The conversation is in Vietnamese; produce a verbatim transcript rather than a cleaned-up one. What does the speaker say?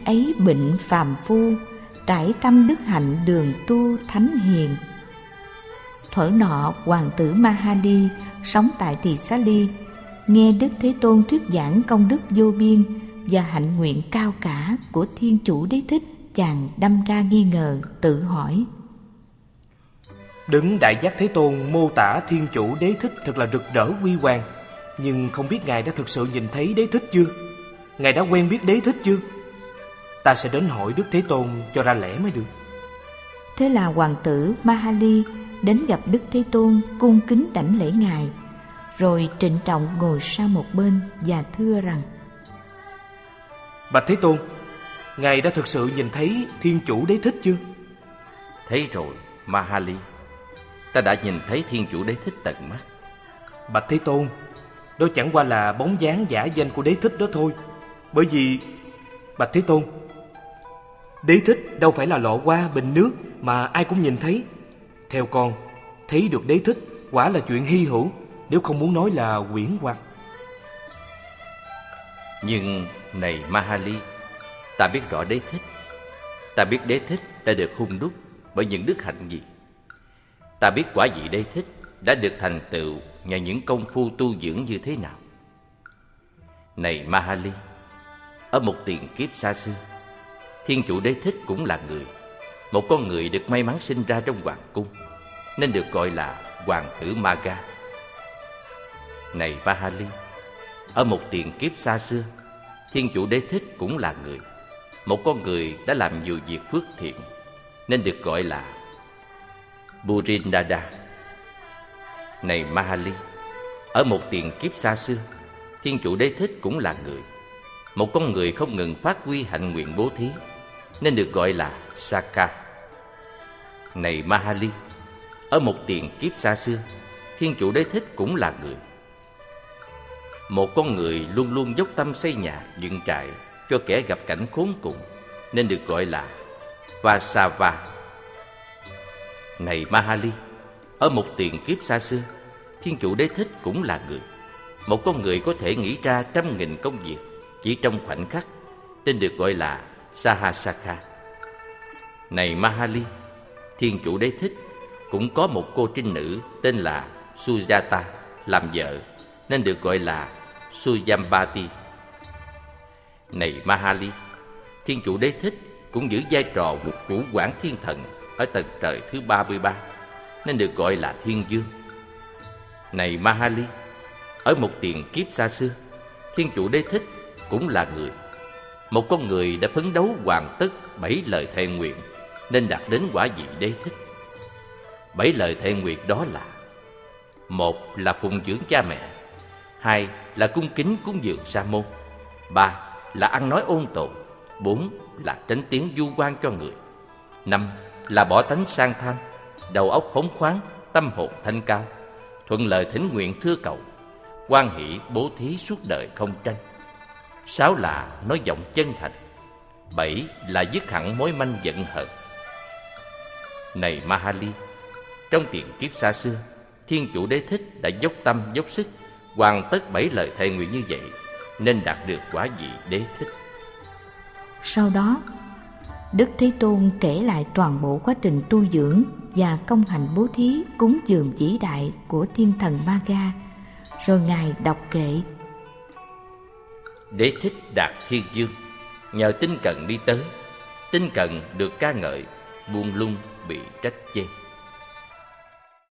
ấy bệnh phàm phu, trải tâm đức hạnh đường tu thánh hiền. Thuở nọ hoàng tử Mahali sống tại Tỳ Xá Ly, nghe Đức Thế Tôn thuyết giảng công đức vô biên và hạnh nguyện cao cả của Thiên Chủ Đế Thích, chàng đâm ra nghi ngờ, tự hỏi: Đấng Đại Giác Thế Tôn mô tả Thiên Chủ Đế Thích thật là rực rỡ huy hoàng, nhưng không biết Ngài đã thực sự nhìn thấy Đế Thích chưa? Ngài đã quen biết Đế Thích chưa? Ta sẽ đến hỏi Đức Thế Tôn cho ra lẽ mới được. Thế là hoàng tử Mahali đến gặp Đức Thế Tôn, cung kính đảnh lễ Ngài, rồi trịnh trọng ngồi sang một bên và thưa rằng: Bạch Thế Tôn, Ngài đã thực sự nhìn thấy Thiên Chủ Đế Thích chưa? Thấy rồi, Mahali. Ta đã nhìn thấy Thiên Chủ Đế Thích tận mắt. Bạch Thế Tôn, đó chẳng qua là bóng dáng giả danh của Đế Thích đó thôi. Bởi vì, Bạch Thế Tôn, Đế Thích đâu phải là lọ hoa bình nước mà ai cũng nhìn thấy. Theo con, thấy được Đế Thích quả là chuyện hy hữu, nếu không muốn nói là huyễn hoặc. Nhưng này Mahali, ta biết rõ Đế Thích. Ta biết Đế Thích đã được hung đúc bởi những đức hạnh gì. Ta biết quả vị Đế Thích đã được thành tựu nhờ những công phu tu dưỡng như thế nào. Này Mahali, ở một tiền kiếp xa xưa, Thiên Chủ Đế Thích cũng là người, một con người được may mắn sinh ra trong hoàng cung, nên được gọi là hoàng tử Maga. Này Mahali, ở một tiền kiếp xa xưa, Thiên Chủ Đế Thích cũng là người, một con người đã làm nhiều việc phước thiện, nên được gọi là Burindada. Này Mahali, ở một tiền kiếp xa xưa, Thiên Chủ Đế Thích cũng là người, một con người không ngừng phát huy hạnh nguyện bố thí, nên được gọi là Saka. Này Mahali, ở một tiền kiếp xa xưa, Thiên Chủ Đế Thích cũng là người, một con người luôn luôn dốc tâm xây nhà, dựng trại cho kẻ gặp cảnh khốn cùng, nên được gọi là Vasava. Này Mahali, ở một tiền kiếp xa xưa, Thiên Chủ Đế Thích cũng là người, một con người có thể nghĩ ra trăm nghìn công việc chỉ trong khoảnh khắc, nên được gọi là Sahasaka. Này Mahali, Thiên Chủ Đế Thích cũng có một cô trinh nữ tên là Sujata làm vợ, nên được gọi là Sujambati. Này Mahali, Thiên Chủ Đế Thích cũng giữ vai trò một chủ quản thiên thần ở tầng trời thứ ba mươi ba, nên được gọi là Thiên Dương. Này Mahali, ở một tiền kiếp xa xưa, Thiên Chủ Đế Thích cũng là người, một con người đã phấn đấu hoàn tất bảy lời thệ nguyện, nên đạt đến quả vị Đế Thích. Bảy lời thệ nguyện đó là: một là phụng dưỡng cha mẹ, hai là cung kính cúng dường sa môn, ba là ăn nói ôn tồn, bốn là tránh tiếng vu oan cho người, năm là bỏ tánh sang tham, đầu óc phóng khoáng, tâm hồn thanh cao, thuận lời thỉnh nguyện thưa cầu, hoan hỷ bố thí suốt đời không tranh, sáu là nói giọng chân thành, bảy là dứt hẳn mối manh giận hờn. Này Mahali, trong tiền kiếp xa xưa, Thiên Chủ Đế Thích đã dốc tâm dốc sức hoàn tất bảy lời thệ nguyện như vậy, nên đạt được quả vị Đế Thích. Sau đó, Đức Thế Tôn kể lại toàn bộ quá trình tu dưỡng và công hành bố thí cúng dường vĩ đại của thiên thần Maga, rồi Ngài đọc kệ: Đế Thích đạt thiên dương, nhờ tinh cần đi tới, tinh cần được ca ngợi, buông lung bị trách chê.